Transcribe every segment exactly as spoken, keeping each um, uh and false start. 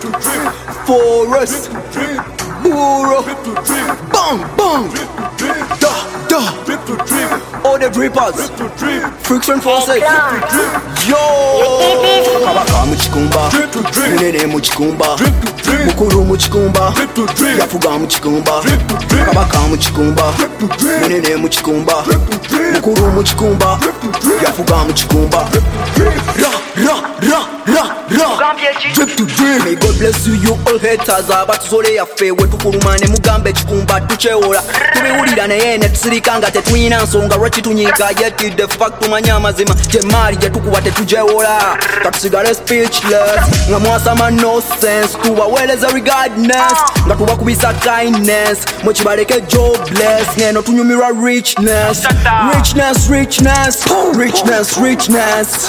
Forest, Burro, Bang, bang, Da, da, all the drippers, Friction Forces, yo, Kabaka Muchikumba, Nene Muchikumba, Mukuru Muchikumba, Yafuga Muchikumba, Kabaka Muchikumba, Nene Muchikumba, Mukuru Muchikumba, Yafuga Muchikumba, Ra, ra, ra, ra, ra, drip to drip. May God bless you, you all haters. Abatuzole yafe wetukulumane mugambe chikumba tucheola tubiwulira naye ne tusirikanga tetwina nsonga lwaki tunyiga yeti de facto manya mazima temali jetukuba tetujewola katusigale speechless nga mwasama no sense tubaweereza regardless nga tubakubisa kindness mwekibaleke jobless ngeno tunyumirwa richness richness richness richness richness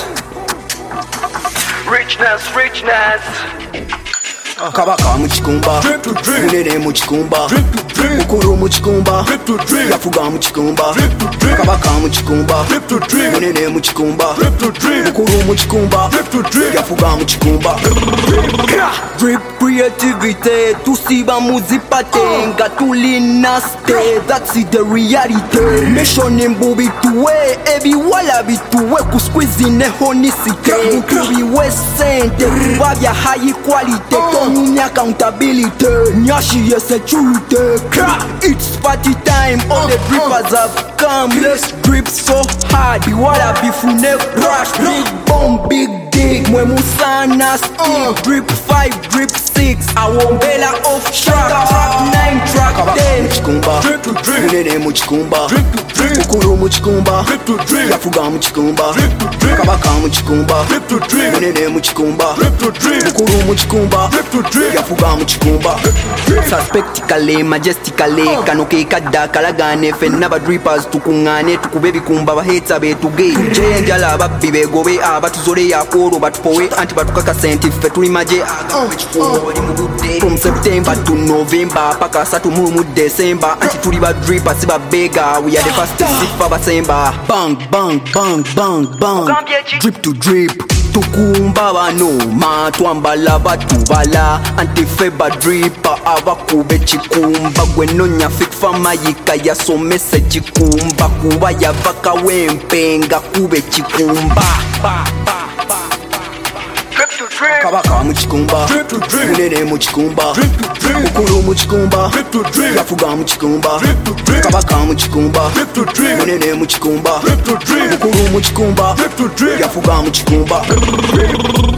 richness richness Kabaka Muchikumba, Nene Muchikumba, Mukuru Muchikumba, Yafuga Muchikumba, Kabaka Muchikumba, Nene Muchikumba, Mukuru Muchikumba, Yafuga Muchikumba. Drip creativity, tusiba muzipate, ngatulina stay, that's it the reality. Mission imbubi tuwe, ebi wala bituwe, kusqueeze ne honicite, kubiwe sente, kubabya high quality. New accountability, Nyashi yes security. It's party time, all the drippers have come. Let's drip so hard, the water be full rush. Big bomb, big dig, mwe musana stick. Drip five, drip six, I won't bella off track. Track nine, track ten. Muchikumba, Nene Muchikumba, Mukuru Muchikumba, Yafuga Muchikumba, Kabaka Muchikumba, Nene Muchikumba, Mukuru Muchikumba, Yafuga Muchikumba. Suspectically, majestically, kanoke kadda kalagane fenna ba drippers tukungane tukube bikumba bahetsa betuge tuje njala babbi begobe abatuzole yakoro batupowe anti batukaka senti fe tuli maje agawe chifumo bali mu budde from September to November paka satu mu December anti tuli ba drippers ba bega we are the first sifa basemba bang bang bang bang bang drip to drip tukumba bano matwambala batubala antifeba dripa abakube chikumba gwenonya fikfa mayika yasomese chikumba kuba yavaka wempenga kube chikumba Kabaka Muchikumba, Nene Muchikumba, Mukuru Muchikumba, Yafuga Muchikumba, Kabaka Muchikumba, Nene Muchikumba, Mukuru Muchikumba, Yafuga Muchikumba.